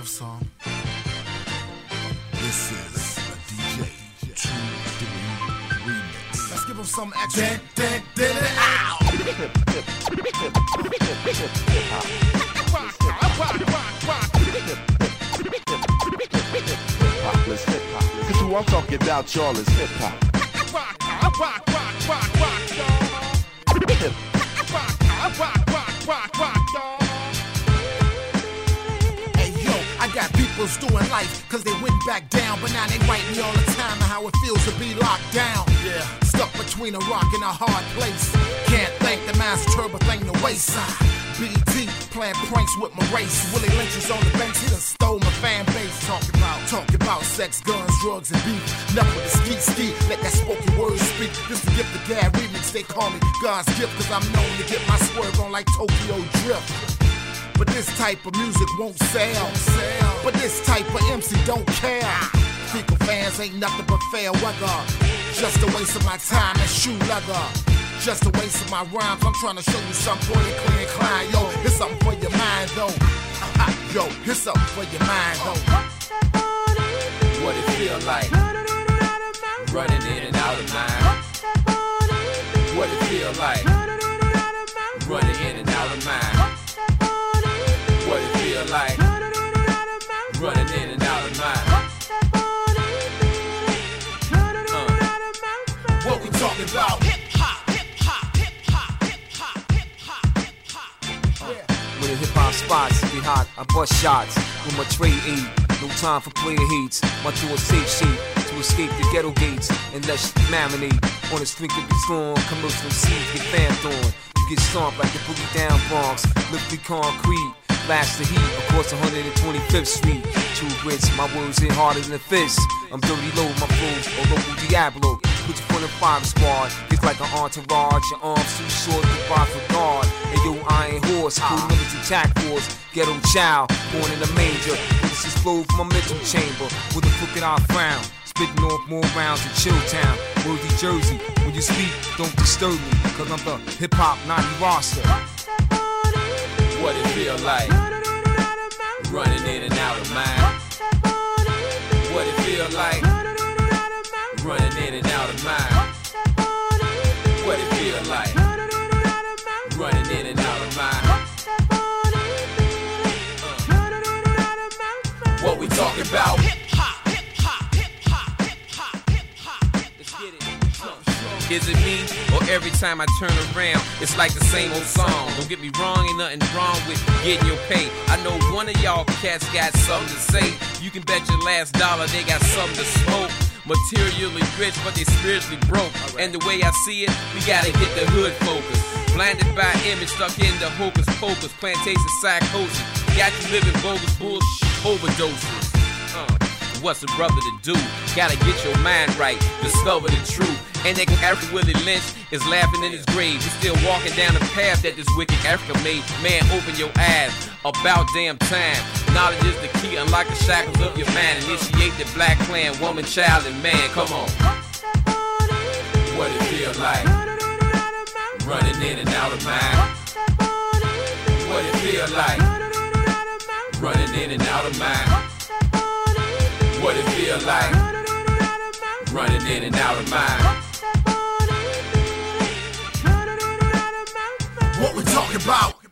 love song. This is a DJ 2-3 remix. Let's give him some action. Ow! Let's hip hop. Cause who I'm talking about, y'all, is hip hop. Hey yo, I got peoples doing life cause they went back down, but now they write me all the time on how it feels to be locked down. Yeah, stuck between a rock and a hard place. Can't thank the master turbo thing the wayside. BT playing pranks with my race. Willie Lynch is on the bench, he done stole my fan base. Talking about sex, guns, drugs, and beef. Enough with the ski, let that spoken word speak. This the gift of Gad remix, they call me God's gift, cause I'm known to get my swerve on like Tokyo Drift. But this type of music won't sell. But this type of MC don't care. Fecal fans ain't nothing but fair weather. Just a waste of my time and shoe leather. Just a waste of my rhymes. I'm trying to show you something for your clean client. Yo, here's something for your mind though. Yo, here's something for your mind though. What it feel like running in and out of mine. What it feel like running in and out of mine. What it feel like running in and out of mine. What we talking about? When the hip-hop spots get hot, I bust shots with my tray aid. No time for player hates. My door safe shape to escape the ghetto gates and let shit marinate. On the strength of the storm, commercial seeds get famped on. You get stomped like the boogie down Bronx. Lift the concrete, blast the heat across 125th Street. True grits, my words hit harder than a fist. I'm dirty low, my flows or local Diablo. Put you front of fire squad, it's like an entourage. Your arms too short to fight for guard. And yo, iron horse, cool military attack force. Ghetto child, born in a manger. This is flow from my mental chamber with a crooked eye frown. Spitting off more rounds in Chilltown, Worthy Jersey. When you speak, don't disturb me, cause I'm the hip-hop 90 roster. What it feel like running in and out of mine. What it feel like running in and out of mine. What it feel like running in and out of mine. What we talking about? Is it me, or every time I turn around, it's like the same old song? Don't get me wrong, ain't nothing wrong with getting your pay. I know one of y'all cats got something to say. You can bet your last dollar they got something to smoke. Materially rich, but they spiritually broke. And the way I see it, we gotta get the hood focus. Blinded by image, stuck in the hocus pocus. Plantation psychosis, got you living bogus bullshit overdoses. What's a brother to do? Gotta get your mind right, discover the truth. And that African Willie Lynch is laughing in his grave. He's still walking down the path that this wicked Africa made. Man, open your eyes, about damn time. Knowledge is the key, unlock the shackles of your mind. Initiate the black clan, woman, child, and man. Come on. What it feel like running in and out of mine. What it feel like running in and out of mine. What it feel like running in and out of mine. What we talking about?